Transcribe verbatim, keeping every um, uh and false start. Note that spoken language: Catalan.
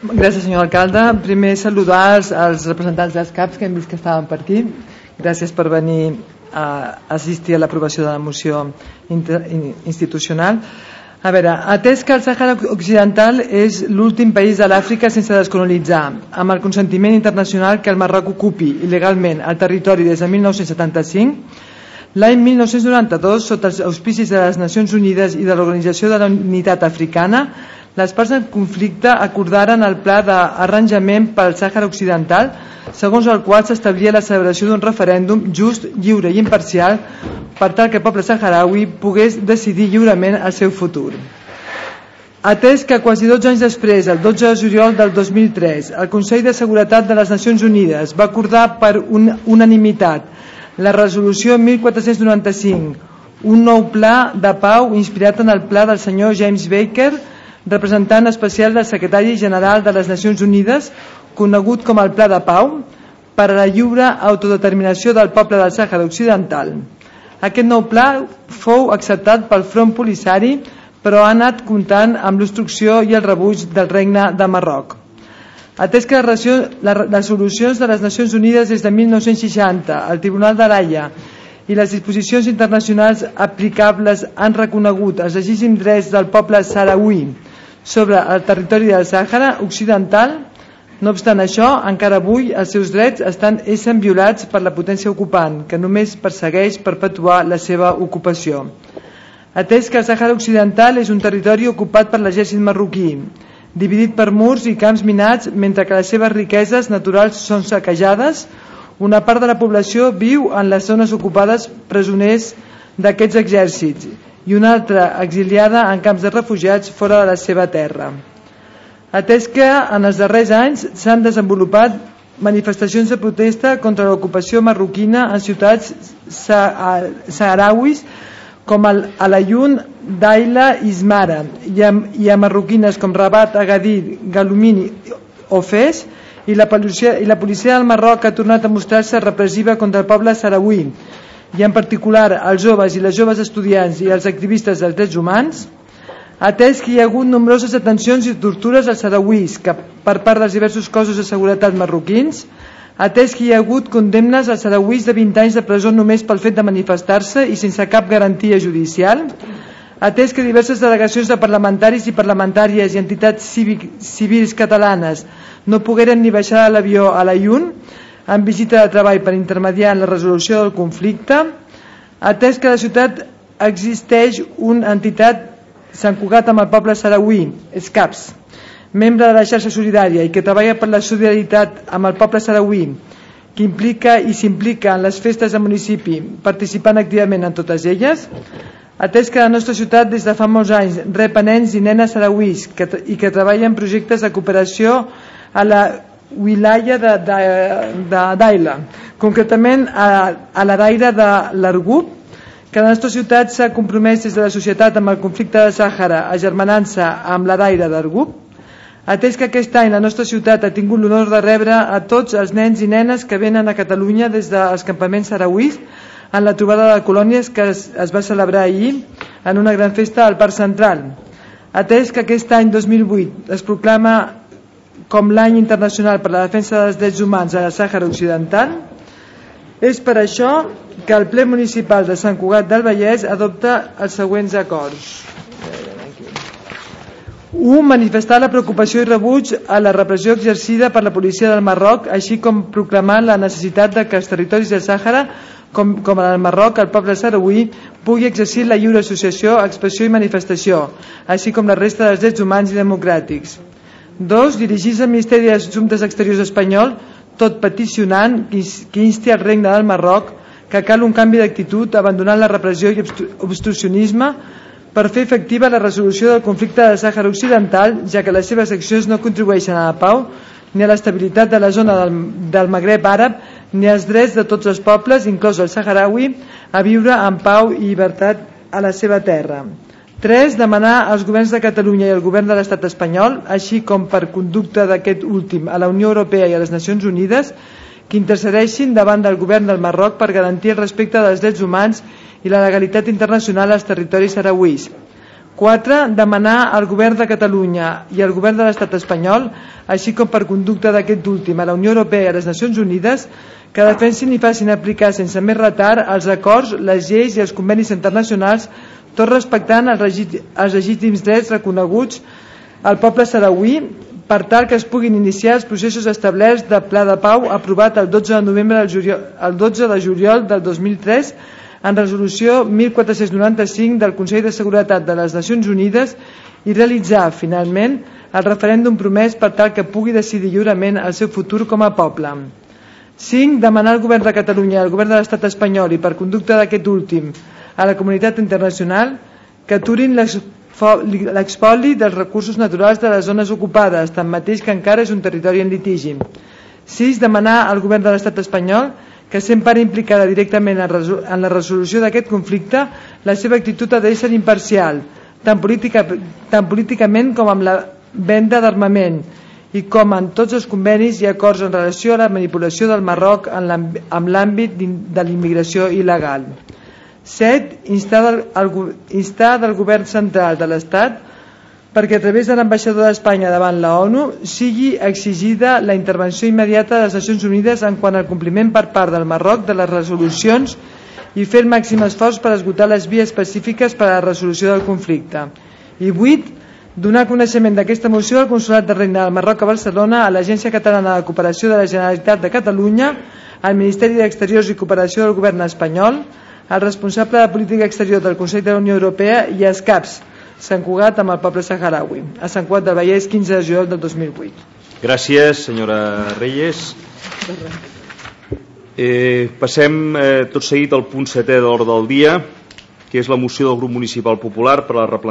Gràcies, senyor alcalde. Primer, saludar els, els representants dels C A Ps que hem vist que estaven per aquí. Gràcies per venir a assistir a l'aprovació de la moció inter, institucional. A veure, atès que el Sàhara Occidental és l'últim país de l'Àfrica sense descolonitzar, amb el consentiment internacional que el Marroc ocupi il·legalment el territori des de mil nou-cents setanta-cinc, l'any mil nou-cents noranta-dos, sota els auspicis de les Nacions Unides i de l'Organització de la Unitat Africana, les parts en conflicte acordaren el pla d'arranjament pel Sàhara Occidental, segons el qual s'establia la celebració d'un referèndum just, lliure i imparcial per tal que el poble saharaui pogués decidir lliurement el seu futur. Atès que quasi dotze anys després, el dotze de juliol del dos mil tres, el Consell de Seguretat de les Nacions Unides va acordar per un, unanimitat la resolució mil quatre-cents noranta-cinc, un nou pla de pau inspirat en el pla del senyor James Baker, representant especial del secretari general de les Nacions Unides, conegut com el Pla de Pau, per a la lliure autodeterminació del poble del Sàhara Occidental. Aquest nou pla fou acceptat pel Front Polisari, però ha anat comptant amb l'obstrucció i el rebuig del Regne de Marroc. Atès que les resolucions de les Nacions Unides des de mil nou-cents seixanta, el Tribunal de l'Haia i les disposicions internacionals aplicables han reconegut els legítims drets del poble saharaui sobre el territori del Sàhara Occidental, no obstant això, encara avui els seus drets estan essent violats per la potència ocupant, que només persegueix perpetuar la seva ocupació. Atès que el Sàhara Occidental és un territori ocupat per l'exèrcit marroquí, dividit per murs i camps minats, mentre que les seves riqueses naturals són saquejades, una part de la població viu en les zones ocupades presoners d'aquests exèrcits i una altra exiliada en camps de refugiats fora de la seva terra. Atès que en els darrers anys s'han desenvolupat manifestacions de protesta contra l'ocupació marroquina en ciutats saharauis com el Alayun, Daila i Ismara, i a, i a marroquines com Rabat, Agadir, Galumini o Fes, i la policia, i la policia del Marroc ha tornat a mostrar-se repressiva contra el poble saharaui, i en particular els joves i les joves estudiants i els activistes dels drets humans, atès que hi ha hagut nombroses detencions i tortures als saharauis que, per part dels diversos cossos de seguretat marroquins, atès que hi ha hagut condemnes als saharauis de vint anys de presó només pel fet de manifestar-se i sense cap garantia judicial, atès que diverses delegacions de parlamentaris i parlamentàries i entitats cívic, civils catalanes no pogueren ni baixar a l'avió a l'Ayun en visita de treball per intermediar en la resolució del conflicte, atès que a la ciutat existeix una entitat Sant Cugat amb el poble saharaui, S C A P S, membre de la xarxa solidària i que treballa per la solidaritat amb el poble saharaui, que implica i s'implica en les festes del municipi, participant activament en totes elles, atès que la nostra ciutat des de fa molts anys rep nens i nenes saharauis que, i que treballen en projectes de cooperació a la wilaya de, de, de Daila, concretament a, a la daira de l'Argub, que la nostra ciutat s'ha compromès des de la societat amb el conflicte de Sàhara, agermanant-se amb la daira d'Argub, atès que aquest any la nostra ciutat ha tingut l'honor de rebre a tots els nens i nenes que venen a Catalunya des dels campaments saharauis en la trobada de colònies que es, es va celebrar ahir en una gran festa al Parc Central. Atès que aquest any dos mil vuit es proclama com l'any internacional per la defensa dels drets humans a la Sàhara Occidental, és per això que el ple municipal de Sant Cugat del Vallès adopta els següents acords. un. Manifestar la preocupació i rebuig a la repressió exercida per la policia del Marroc, així com proclamar la necessitat de que els territoris del Sàhara, com, com en el Marroc, el poble saharaui, pugui exercir la lliure associació, expressió i manifestació, així com la resta dels drets humans i democràtics. dos. Dirigir-se al Ministeri d'Assumptes Exteriors espanyol, tot peticionant que insti al Regne del Marroc que cal un canvi d'actitud, abandonant la repressió i obstruccionisme per fer efectiva la resolució del conflicte del Sàhara Occidental, ja que les seves accions no contribueixen a la pau ni a l'estabilitat de la zona del, del Magreb àrab ni als drets de tots els pobles, inclòs el saharaui, a viure en pau i llibertat a la seva terra. tres. Demanar als governs de Catalunya i al govern de l'estat espanyol, així com per conducta d'aquest últim a la Unió Europea i a les Nacions Unides, que intercedeixin davant del govern del Marroc per garantir el respecte dels drets humans i la legalitat internacional als territoris saharauis. quatre. Demanar al Govern de Catalunya i al Govern de l'Estat espanyol, així com per conducta d'aquest últim a la Unió Europea i a les Nacions Unides, que defensin i facin aplicar sense més retard els acords, les lleis i els convenis internacionals, tot respectant els, legit els legítims drets reconeguts al poble sarauí, per tal que es puguin iniciar els processos establerts de Pla de Pau aprovat el dotze de novembre del juliol, el dotze de juliol del dos mil tres en resolució mil quatre-cents noranta-cinc del Consell de Seguretat de les Nacions Unides i realitzar, finalment, el referèndum promès per tal que pugui decidir lliurement el seu futur com a poble. cinc. Demanar al Govern de Catalunya i al Govern de l'Estat espanyol i per conducta d'aquest últim a la comunitat internacional que aturin l'expoli dels recursos naturals de les zones ocupades, tanmateix que encara és un territori en litigi. sis. Demanar al Govern de l'Estat espanyol que sent part implicada directament en la resolució d'aquest conflicte, la seva actitud ha d'ésser imparcial, tant, política, tant políticament com amb la venda d'armament i com en tots els convenis i acords en relació a la manipulació del Marroc en l'àmbit de l'immigració il·legal. set. Instar del, el, instar del Govern Central de l'Estat perquè a través de l'ambaixador d'Espanya davant la ONU sigui exigida la intervenció immediata de les Nacions Unides en quant al compliment per part del Marroc de les resolucions i fer el màxim esforç per esgotar les vies específiques per a la resolució del conflicte. I vuit. Donar coneixement d'aquesta moció al Consolat de Regne del Marroc a Barcelona, a l'Agència Catalana de Cooperació de la Generalitat de Catalunya, al Ministeri d'Exteriors i Cooperació del Govern espanyol, al responsable de política exterior del Consell de la Unió Europea i als CAPs, Sant Cugat amb el poble saharaui, a Sant Cugat del Vallès, quinze de juliol del dos mil vuit. Gràcies, senyora Reyes. Eh, passem eh, tot seguit al punt setè de l'ordre del dia, que és la moció del grup municipal popular per a la replantació